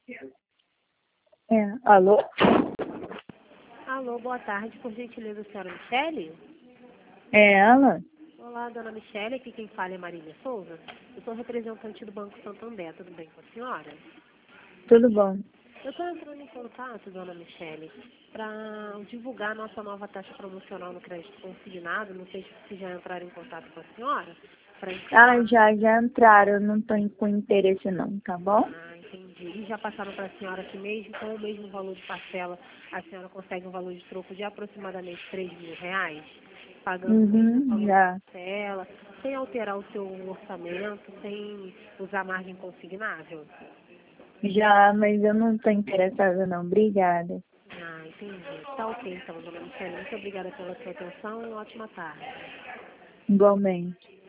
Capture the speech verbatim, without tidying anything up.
É, alô? Alô, boa tarde, por gentileza, senhora Michele? É ela? Olá, dona Michele, aqui quem fala é Marília Souza. Eu sou representante do Banco Santander, tudo bem com a senhora? Tudo bom? Eu estou entrando em contato, dona Michele, para divulgar nossa nova taxa promocional no crédito consignado. Não sei se já entraram em contato com a senhora. Pra Ah, informar. já, já entraram, eu não tô com interesse não, tá bom? Ah, entendi. E já passaram para a senhora que mesmo com o mesmo valor de parcela, a senhora consegue um valor de troco de aproximadamente três mil reais? Pagando o mesmo Uhum, valor de já. parcela, sem alterar o seu orçamento, sem usar margem consignável? Já, mas eu não tô interessada não, obrigada. Ah, entendi. Tá ok então, dona Michele. Muito obrigada pela sua atenção e ótima tarde. Igualmente.